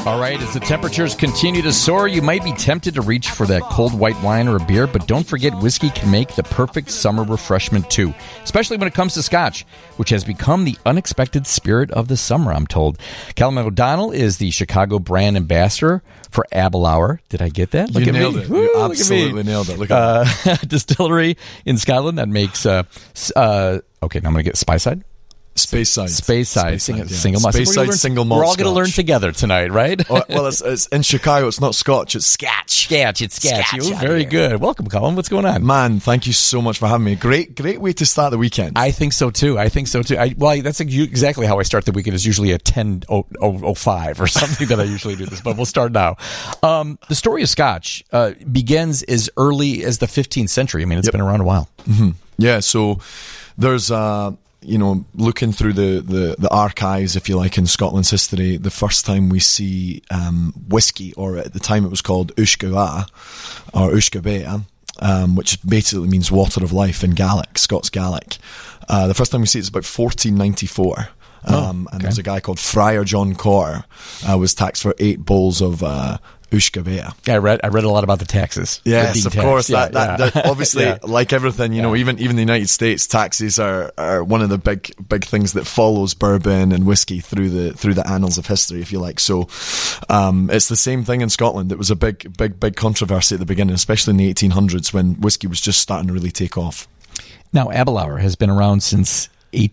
All right, as the temperatures continue to soar, you might be tempted to reach for that cold white wine or a beer, but don't forget whiskey can make the perfect summer refreshment too, especially when it comes to Scotch, which has become the unexpected spirit of the summer, I'm told. Callum O'Donnell is the Chicago brand ambassador for Aberlour. Did I get that? You nailed it. You absolutely nailed it. Look at that. Distillery in Scotland that makes, okay, now I'm going to get Speyside. Speyside. Single malt. Speyside single malt. We're all going to learn together tonight, right? Well, it's in Chicago. It's not Scotch. It's Scotch. It's Scotch. Very good. Welcome, Colin. What's going on? Man, thank you so much for having me. Great way to start the weekend. I think so too. That's exactly how I start the weekend. Is usually at 10:05 or something that I usually do this. But we'll start now. The story of Scotch begins as early as the 15th century. I mean, it's been around a while. Mm-hmm. Yeah. So there's looking through the archives, if you like, in Scotland's history, the first time we see whiskey, or at the time it was called Uisge or Uisge Bea, which basically means water of life in Gaelic, Scots Gaelic. The first time we see it is about 1494. And there's a guy called Friar John Corr was taxed for 8 bowls of Uisge Bea. Yeah, I read a lot about the taxes. Yes, of course. That obviously, like everything, even the United States, taxes are one of the big things that follows bourbon and whiskey through the annals of history, if you like. So, it's the same thing in Scotland. It was a big controversy at the beginning, especially in the 1800s when whiskey was just starting to really take off. Now, Aberlour has been around since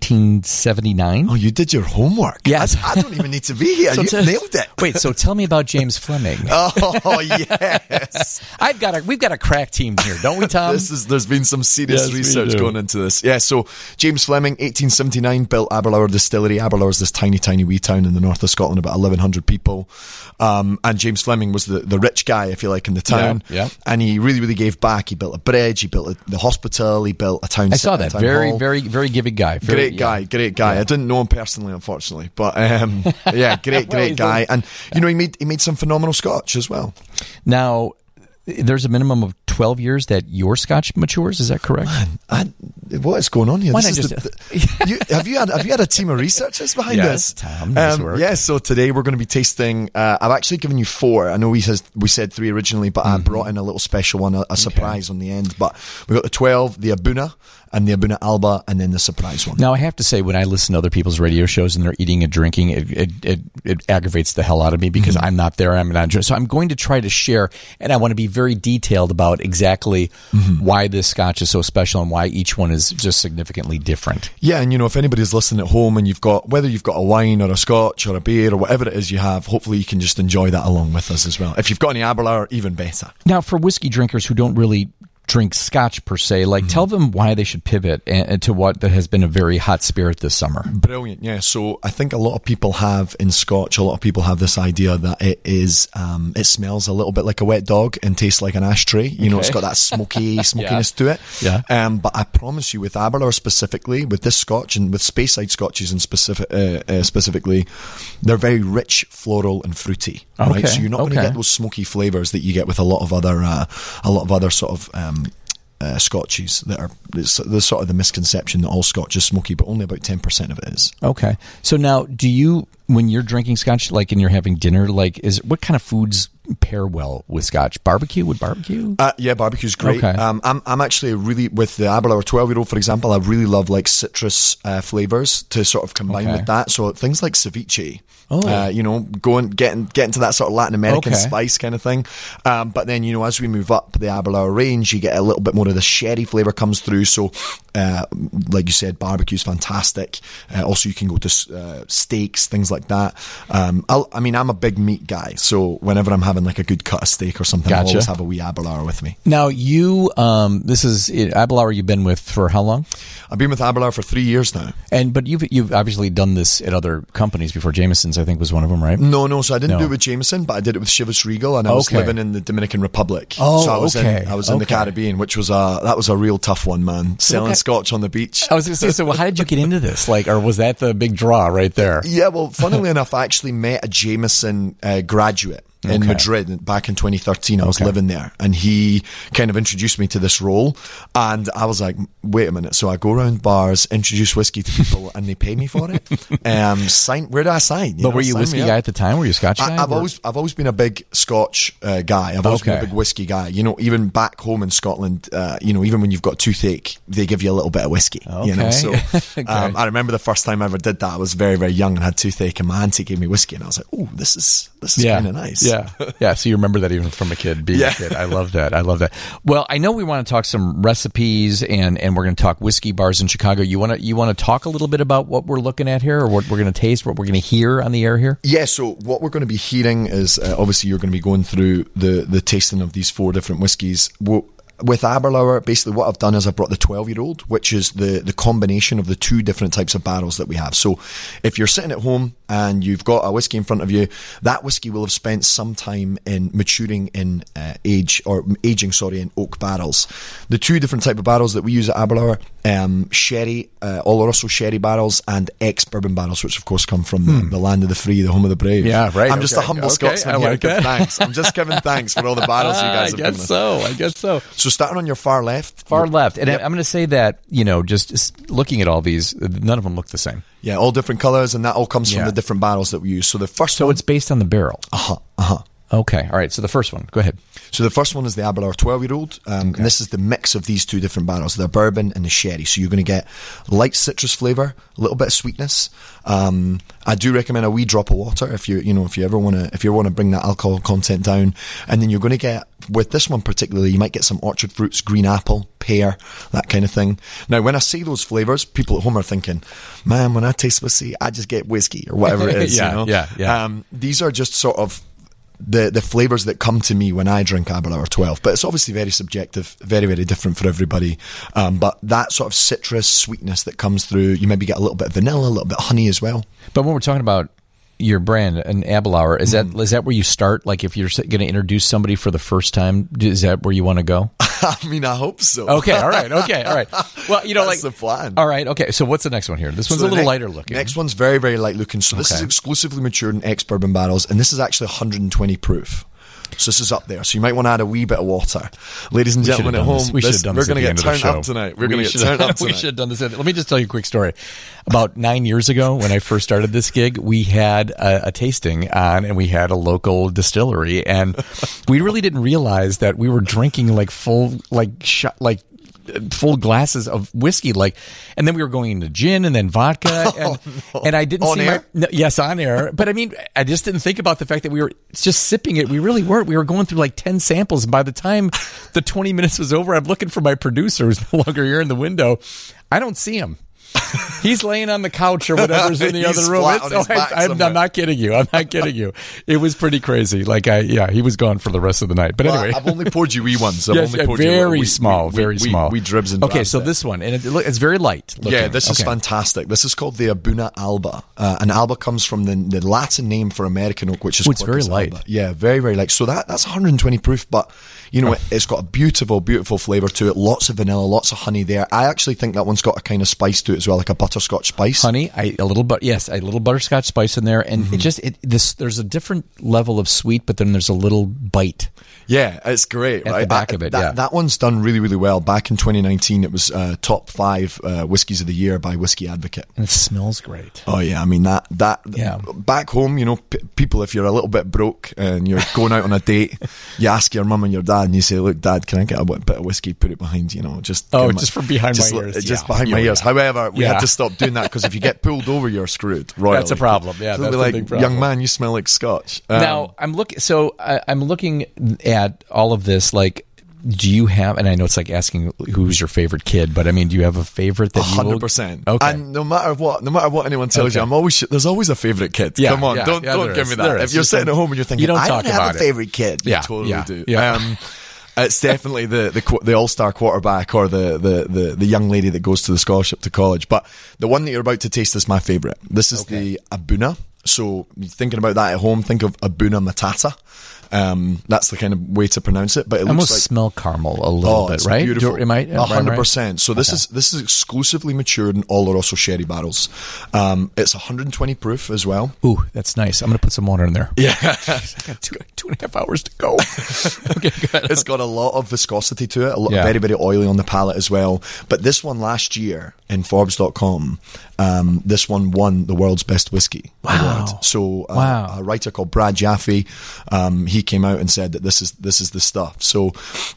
1879. Oh, you did your homework. Yes. I don't even need to be here. You nailed it. Wait, so tell me about James Fleming. Oh, yes. We've got a crack team here, don't we, Tom? There's been some serious research going into this. Yeah, so James Fleming, 1879, built Aberlour Distillery. Aberlour is this tiny wee town in the north of Scotland, about 1,100 people. And James Fleming was the rich guy, if you like, in the town. Yeah. And he really gave back. He built a bridge, he built the hospital, he built a town. I saw that. Very giving guy. Great guy. I didn't know him personally, unfortunately, but great guy. And he made some phenomenal Scotch as well. Now, there's a minimum of 12 years that your Scotch matures. Is that correct? Man, what is going on here? Why not have you had a team of researchers behind this? Tom, nice work. Yeah. So today we're going to be tasting. I've actually given you 4. I know we said 3 originally, but I brought in a little special one, a surprise on the end. But we got the 12, the Abuna, and the Abuna Alba, and then the surprise one. Now, I have to say, when I listen to other people's radio shows and they're eating and drinking, it aggravates the hell out of me because I'm not there. I'm not. So I'm going to try to share, and I want to be very detailed about exactly why this Scotch is so special and why each one is just significantly different. Yeah, and if anybody's listening at home and whether you've got a wine or a Scotch or a beer or whatever it is you have, hopefully you can just enjoy that along with us as well. If you've got any Aberlour, even better. Now, for whiskey drinkers who don't really drink Scotch per se, tell them why they should pivot to what has been a very hot spirit this summer. Brilliant. Yeah, so I think a lot of people have in Scotch, a lot of people have this idea that it is it smells a little bit like a wet dog and tastes like an ashtray. It's got that smokiness to it. Yeah. But I promise you, with Aberlour specifically, with this Scotch and with Speyside Scotches in specifically, they're very rich, floral and fruity. Okay. Right? So you're not going to get those smoky flavours that you get with a lot of other sort of Scotches that are the sort of the misconception that all Scotch is smoky, but only about 10% of it is. Okay. So now, when you're drinking Scotch, and you're having dinner, what kind of foods pair well with Scotch? Barbecue? Would barbecue? Yeah, barbecue's great. Okay. I'm actually really, with the Aberlour 12-year-old, for example, I really love citrus flavours to sort of combine with that. So things like ceviche. Getting to that sort of Latin American spice kind of thing. But then, as we move up the Aberlour range, you get a little bit more of the sherry flavour comes through. So, like you said, barbecue's fantastic. Also, you can go to steaks, things like that. I'm a big meat guy, so whenever I'm having a good cut of steak or something, I'll always have a wee Aberlour with me. Now, this is Aberlour you've been with for how long? I've been with Aberlour for 3 years now. But you've obviously done this at other companies before. Jameson's, I think, was one of them, right? No. So I didn't do it with Jameson, but I did it with Chivas Regal, and I was living in the Dominican Republic. Oh, so I was in the Caribbean, which was a real tough one, man. Selling Scotch on the beach. I was going to say, so how did you get into this? Or was that the big draw right there? Yeah, well, funnily enough, I actually met a Jameson graduate. in Madrid back in 2013. I was living there, and he kind of introduced me to this role, and I was like, wait a minute. So I go around bars, introduce whiskey to people, and they pay me for it. Where do I sign? But were you a whiskey guy at the time? Were you a Scotch guy? I've always been a big Scotch guy. I've always been a big whiskey guy. You know, even back home in Scotland, you know, even when you've got toothache, they give you a little bit of whiskey. You know, so I remember the first time I ever did that. I was very, very young and had toothache, and my auntie gave me whiskey, and I was like, oh, this is kind of nice. Yeah. So you remember that even from a kid, being a kid. I love that. Well, I know we want to talk some recipes, and we're going to talk whiskey bars in Chicago. You want to talk a little bit about what we're looking at here, or what we're going to taste, what we're going to hear on the air here? Yeah. So what we're going to be hearing is obviously you're going to be going through the tasting of these 4 different whiskies. With Aberlour, basically what I've done is I brought the 12-year-old, which is the combination of the 2 different types of barrels that we have. So if you're sitting at home and you've got a whiskey in front of you, that whiskey will have spent some time in maturing in aging in oak barrels. The 2 different type of barrels that we use at Aberlour, sherry, Oloroso sherry barrels, and ex-bourbon barrels, which of course come from the land of the free, the home of the brave. Yeah, right. I'm just a humble Scotsman here. Thanks. I'm just giving thanks for all the barrels you guys have given us. I guess so. So starting on your far left. And I'm going to say that, you know, just looking at all these, none of them look the same. Yeah, all different colours, and that all comes from the different barrels that we use. So the first one... it's based on the barrel? Okay, all right, so the first one, go ahead. So the first one is the Aberlour 12-year-old, and this is the mix of these 2 different barrels, the bourbon and the sherry. So you're going to get light citrus flavour, a little bit of sweetness. I do recommend a wee drop of water if you ever want to bring that alcohol content down. And then you're going to get, with this one particularly, you might get some orchard fruits, green apple, pear, that kind of thing. Now, when I say those flavours, people at home are thinking, man, when I taste whiskey, I just get whiskey or whatever it is. These are just sort of the flavours that come to me when I drink Aberlour 12, but it's obviously very subjective, very, very different for everybody. But that sort of citrus sweetness that comes through, you maybe get a little bit of vanilla, a little bit of honey as well. But when we're talking about your brand, an Aberlour, is that where you start? Like if you're going to introduce somebody for the first time, is that where you want to go? I mean, I hope so. Okay, all right. Well, you know, that's the plan. All right, okay. So what's the next one here? This one's a little lighter looking. Next one's very, very light looking. So this is exclusively matured in ex-bourbon barrels, and this is actually 120 proof. So this is up there. So you might want to add a wee bit of water. Ladies and gentlemen at home, we're going to get turned up tonight. We should have done this. Let me just tell you a quick story. About 9 years ago, when I first started this gig, we had a tasting on, and we had a local distillery, and we really didn't realize that we were drinking full glasses of whiskey, and then we were going into gin and then vodka, and I didn't see air? Yes, on air. But I mean, I just didn't think about the fact that we were just sipping it. We really weren't. We were going through 10 samples, and by the time the 20 minutes was over, I'm looking for my producer, who's no longer here in the window. I don't see him. He's laying on the couch or whatever's in the other room. I'm not kidding you. I'm not kidding you. It was pretty crazy. He was gone for the rest of the night. But anyway, I've only poured you wee ones. Very small. We dribs and drabs. Okay, so this one, and it's very light looking. Yeah, this is fantastic. This is called the Abuna Alba. And Alba comes from the Latin name for American oak, which is it's very light. Alba. Yeah, very, very light. So that's 120 proof, but you know, it's got a beautiful, beautiful flavour to it. Lots of vanilla, lots of honey there. I actually think that one's got a kind of spice to it as well, like a butterscotch spice. Honey, a little butterscotch spice in there, and there's a different level of sweet, but then there's a little bite. Yeah, it's great. At the back of it, that one's done really, really well. Back in 2019, it was top 5 whiskies of the year by Whiskey Advocate. And it smells great. Oh yeah, I mean that. Back home, you know, people, if you're a little bit broke and you're going out on a date, you ask your mum and your dad, and you say, "Look, Dad, can I get a bit of whiskey? Put it behind, just from behind my ears, just behind my ears." However, we had to stop doing that because if you get pulled over, you're screwed. Royally. That's a problem. Yeah, so that's a big problem. Young man, you smell like Scotch. Now I'm looking. So I'm looking at all of this. Do you have? And I know it's like asking who's your favorite kid, but I mean, do you have a favorite that 100%? Okay. And no matter what anyone tells you, there's always a favorite kid. Yeah, come on, don't give me that. If you're sitting at home and you're thinking, I don't have a favorite kid, you totally do. Yeah. It's definitely the all-star quarterback or the young lady that goes to the scholarship to college. But the one that you're about to taste is my favourite. This is the Abuna. So thinking about that at home, think of Abuna Matata. That's the kind of way to pronounce it. But it almost looks smell caramel a little bit, right? Beautiful. 100%. So this is exclusively matured in Oloroso sherry barrels. It's 120 proof as well. Ooh, that's nice. I'm going to put some water in there. Yeah. I got two 2.5 hours to go. Okay, go ahead. It's got a lot of viscosity to it, very, very oily on the palate as well. But this one last year in Forbes.com, this one won the world's best whiskey award. So a writer called Brad Jaffe, he came out and said that this is the stuff. So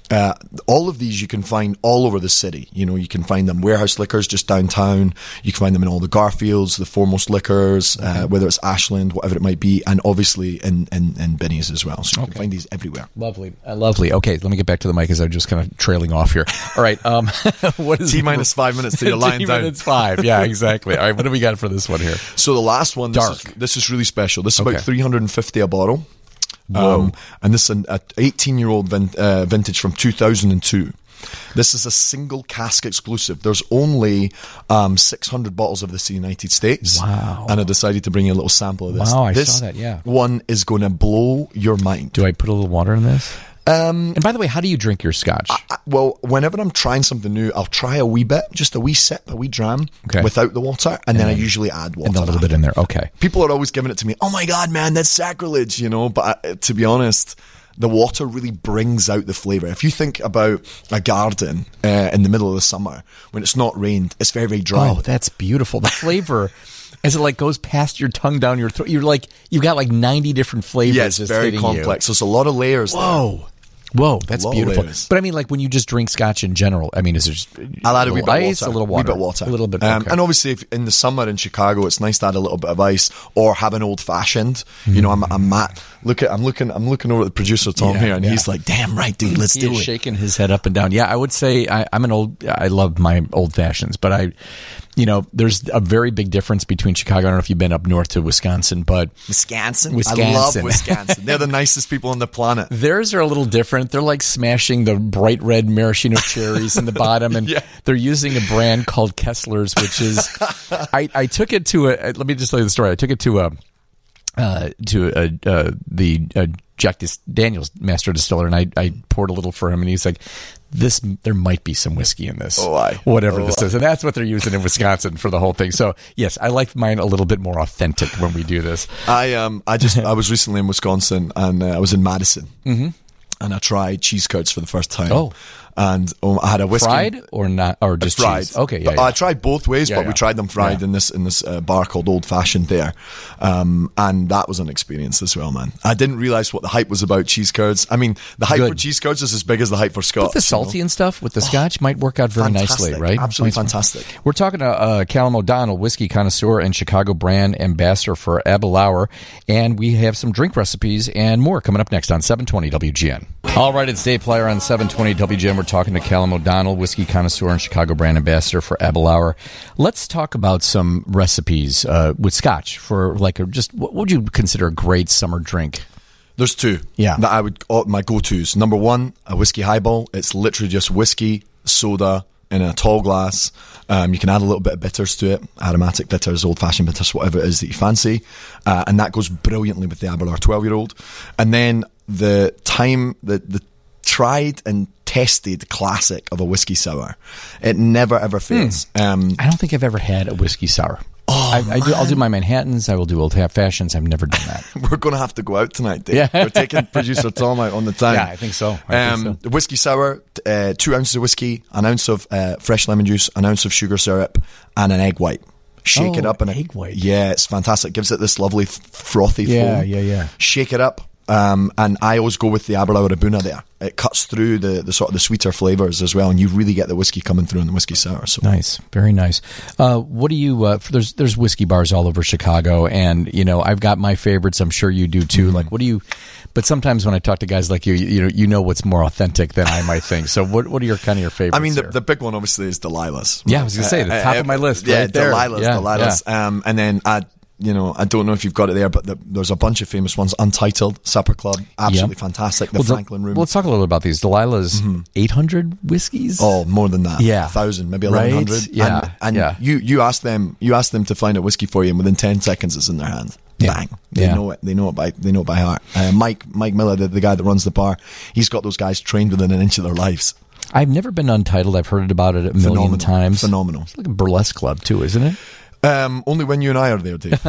all of these you can find all over the city. You know, you can find them Warehouse Liquors just downtown. You can find them in all the Garfields, the Foremost Liquors, whether it's Ashland, whatever it might be, and obviously in Binny's as well. So you can find these everywhere. Lovely. Okay, let me get back to the mic as I'm just kind of trailing off here. All right. What is T-minus 5 minutes till you're lying down. T-minus 5. Yeah, exactly. All right, what do we got for this one here? So the last one, Dark. This is really special. This is about $350 a bottle. Whoa. And this is an 18-year-old vintage from 2002. This is a single cask exclusive. There's only 600 bottles of this in the United States. Wow. And I decided to bring you a little sample of this. Wow, I this saw that, yeah. one is going to blow your mind. Do I put a little water in this? And by the way, how do you drink your scotch? Well, whenever I'm trying something new, I'll try a wee bit, just a wee sip, a wee dram without the water, and then I usually add water. And a little bit in there, okay. People are always giving it to me, oh my God, man, that's sacrilege, you know, but to be honest, the water really brings out the flavour. If you think about a garden in the middle of the summer, when it's not rained, it's very, very dry. Oh, that's beautiful. The flavour... As it like goes past your tongue down your throat, you've got like 90 different flavors. Yeah, it's very complex. There's a lot of layers there. Whoa, that's beautiful. But I mean, like when you just drink scotch in general, I mean, is there just I'll add a wee bit of ice, water. a little water, a wee bit of water, a little bit. And obviously, if in the summer in Chicago, it's nice to add a little bit of ice or have an old fashioned. You know, I'm Matt. I'm looking over at the producer Tom here, and he's like, "Damn right, dude, let's do it." He's shaking his head up and down. Yeah, I would say I love my old fashions, but there's a very big difference between Chicago. I don't know if you've been up north to Wisconsin, but Wisconsin. I love Wisconsin. They're the nicest people on the planet. Theirs are a little different. They're like smashing the bright red maraschino cherries in the bottom, and they're using a brand called Kessler's, which is I took it to let me just tell you the story. I took it to the Jack Daniels master distiller, and I poured a little for him, and he's like, there might be some whiskey in this. Whatever this is. And that's what they're using in Wisconsin for the whole thing. So yes, I like mine a little bit more authentic when we do this. I was recently in Wisconsin, and I was in Madison. Mm-hmm. And I tried cheese curds for the first time. Oh. And I had a whiskey. Fried or not, or just fried? Cheese? Okay, I tried both ways, but we tried them fried in this bar called Old Fashioned there, and that was an experience as well, man. I didn't realize what the hype was about cheese curds. I mean, the hype for cheese curds is as big as the hype for scotch. But the salty and stuff with the scotch might work out very nicely, right? Absolutely fantastic. We're talking to Callum O'Donnell, whiskey connoisseur and Chicago brand ambassador for Aberlour, and we have some drink recipes and more coming up next on 720 WGN. All right, it's Dave Plyer on 720 WGN. We're talking to Callum O'Donnell, whiskey connoisseur and Chicago brand ambassador for Aberlour. Let's talk about some recipes with scotch for what would you consider a great summer drink? There's two. Yeah. That my go-tos. Number one, a whiskey highball. It's literally just whiskey, soda in a tall glass. You can add a little bit of bitters to it, aromatic bitters, old-fashioned bitters, whatever it is that you fancy. And that goes brilliantly with the Aberlour 12-year-old. And then the tried and tested classic of a whiskey sour. It never ever fails. I don't think I've ever had a whiskey sour. I'll do my Manhattans. I will do old fashions. I've never done that. We're going to have to go out tonight, Dave. Yeah. We're taking producer Tom out on the time. Yeah, I think so. The whiskey sour, 2 ounces of whiskey, an ounce of fresh lemon juice, an ounce of sugar syrup, and an egg white. Shake it up. Egg white. Yeah, it's fantastic. Gives it this lovely frothy foam. Yeah. Shake it up. And I always go with the Aberlour Abuna there. It cuts through the sort of the sweeter flavours as well, and you really get the whiskey coming through in the whiskey sour. So nice, very nice. What do you? There's whiskey bars all over Chicago, and I've got my favorites. I'm sure you do too. Mm-hmm. Like, what do you? But sometimes when I talk to guys like you know what's more authentic than I might think. So what are your favorites? I mean, the big one obviously is Delilah's. Yeah, I was going to say the top of my list. Yeah, right there. Delilah's. Yeah. And then I don't know if you've got it there, but there's a bunch of famous ones. Untitled, Supper Club, absolutely fantastic. The Franklin Room. Let's talk a little about these. Delilah's 800 whiskeys? Oh, more than that. Yeah. 1,000, maybe 1,100. Right? Yeah. And you ask them to find a whiskey for you, and within 10 seconds it's in their hand. Yeah. Bang. They know it. They know it by heart. Mike Miller, the guy that runs the bar, he's got those guys trained within an inch of their lives. I've never been Untitled. I've heard about it a million times. Phenomenal. It's like a burlesque club too, isn't it? Only when you and I are there, Dave.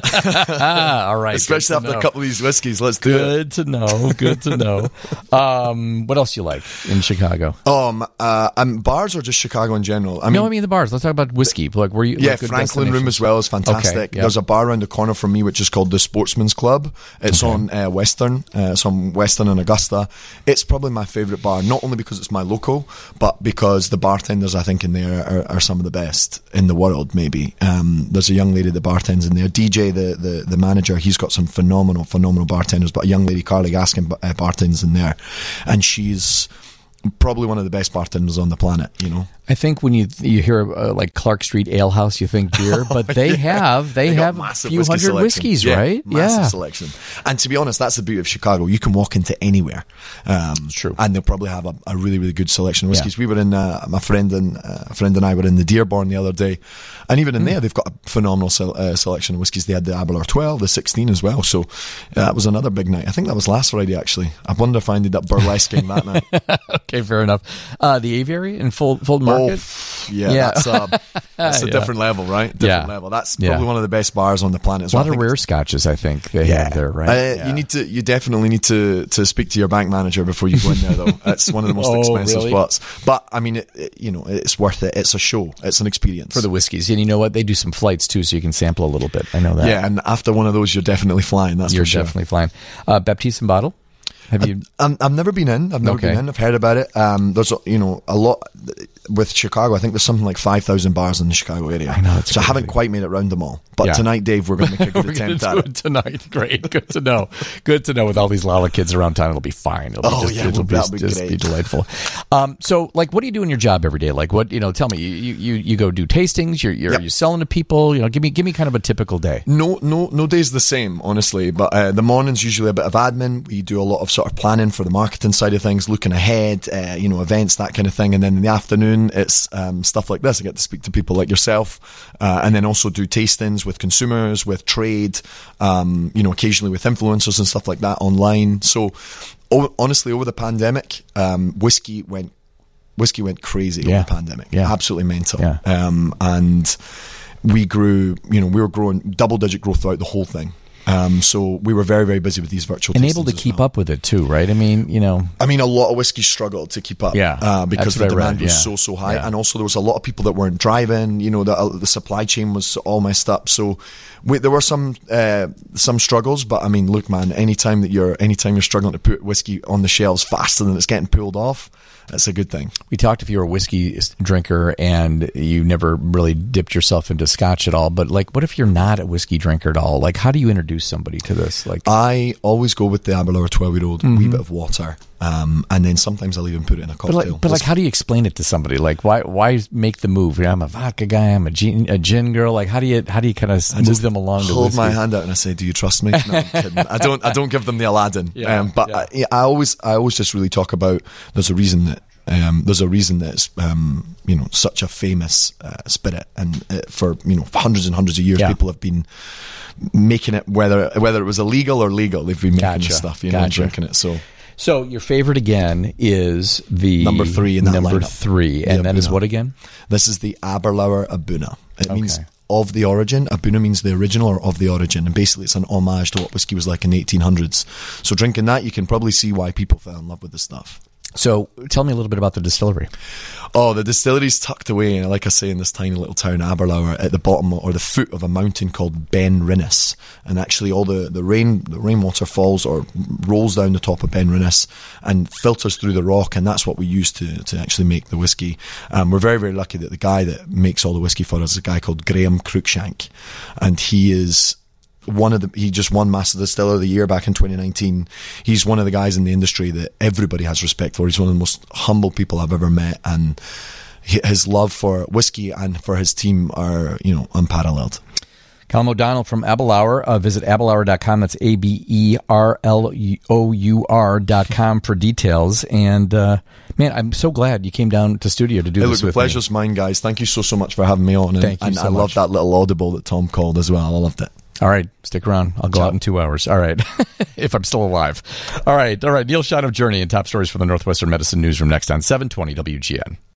All right. Especially after a couple of these whiskeys. Let's do it. Good to know. Good to know. What else you like in Chicago? Bars or just Chicago in general? I mean the bars. Let's talk about whiskey. Like, were you? Yeah, like, good Franklin Room as well is fantastic. Okay, yeah. There's a bar around the corner from me which is called the Sportsman's Club. It's on Western. It's on Western and Augusta. It's probably my favourite bar, not only because it's my local, but because the bartenders I think in there are some of the best in the world, maybe. There's a young lady that bartends in there. DJ, the manager, he's got some phenomenal bartenders, but a young lady, Carly Gaskin, bartends in there. And she's probably one of the best bartenders on the planet, you know. I think when you hear like Clark Street Ale House, you think beer, but they have a few hundred whiskeys, right? Massive selection. And to be honest, that's the beauty of Chicago. You can walk into anywhere. True. And they'll probably have a really, really good selection of whiskeys. We were in, my friend and I were in the Dearborn the other day, and even in there, they've got a phenomenal selection of whiskeys. They had the Aberlour 12, the 16 as well. So that was another big night. I think that was last Friday, actually. I wonder if I ended up burlesquing that night. Okay, fair enough. The Aviary in Fulton Market. Yeah. That's a different level, right? Different level. That's probably one of the best bars on the planet. A lot of rare scotches, I think they have there, right? You definitely need to speak to your bank manager before you go in there, though. It's one of the most expensive spots. But I mean, it's worth it. It's a show. It's an experience for the whiskeys. And you know what? They do some flights too, so you can sample a little bit. I know that. Yeah, and after one of those, you're definitely flying. You're definitely flying. Baptiste and Bottle. Have you? I've never been in. I've heard about it. There's a lot with Chicago. I think there's something like 5,000 bars in the Chicago area. I know. So I haven't quite made it round them all. But tonight, Dave, we're going to make a good attempt at it. Tonight, great, good to know. Good to know. With all these Lala kids around town, it'll be fine. It'll be delightful. So, like, what do you do in your job every day? Like, what tell me. You go do tastings. Are you selling to people? Give me kind of a typical day. No day's the same, honestly. But the morning's usually a bit of admin. We do a lot of sort of planning for the marketing side of things, looking ahead, events, that kind of thing. And then in the afternoon, it's stuff like this. I get to speak to people like yourself, and then also do tastings with consumers, with trade, occasionally with influencers and stuff like that online. So honestly, over the pandemic, whiskey went crazy over the pandemic. Yeah. Absolutely mental. Yeah. And we grew, we were growing double-digit growth throughout the whole thing. So we were very, very busy with these virtual and able to keep up with it too, right? I mean, a lot of whiskey struggled to keep up, because the demand was so high, and also there was a lot of people that weren't driving. The supply chain was all messed up. So there were some struggles, but I mean, look, man, anytime you're struggling to put whiskey on the shelves faster than it's getting pulled off, that's a good thing. We talked if you're a whiskey drinker and you never really dipped yourself into scotch at all, but like, what if you're not a whiskey drinker at all? Like, how do you introduce somebody to this? Like, I always go with the Aberlour 12-year-old, wee bit of water, and then sometimes I'll even put it in a cocktail. But how do you explain it to somebody? Like, why make the move? I'm a vodka guy. I'm a gin girl. Like, how do you kind of move them along? Hold my hand out and I say, "Do you trust me?" No, I'm kidding. I don't give them the Aladdin. I always just really talk about there's a reason that it's such a famous spirit, and for hundreds and hundreds of years, people have been making it, whether it was illegal or legal, they've been making this stuff, drinking it. So your favorite again is the number 3 in that number lineup. 3, and that is what again? This is the Aberlour Abuna. It means of the origin. Abuna means the original or of the origin, and basically it's an homage to what whiskey was like in the 1800s. So drinking that, you can probably see why people fell in love with this stuff. So tell me a little bit about the distillery. Oh, the distillery's tucked away, and like I say, in this tiny little town, Aberlour, at the bottom or the foot of a mountain called Ben Rinnes. And actually all the rainwater falls or rolls down the top of Ben Rinnes and filters through the rock, and that's what we use to actually make the whiskey. We're very, very lucky that the guy that makes all the whiskey for us is a guy called Graham Cruikshank, and he is he just won Master Distiller of the Year back in 2019. He's one of the guys in the industry that everybody has respect for. He's one of the most humble people I've ever met, and his love for whiskey and for his team are, unparalleled. Callum O'Donnell from Aberlour. Visit Aberlour.com. That's ABERLOUR.com for details. And man, I'm so glad you came down to studio to do this with me. The pleasure's mine, guys. Thank you so much for having me on. Thank you so much. I love that little audible that Tom called as well. I loved it. All right, stick around. I'll go out in 2 hours. All right, if I'm still alive. All right. Neil Schein of Journey and top stories from the Northwestern Medicine Newsroom next on 720 WGN.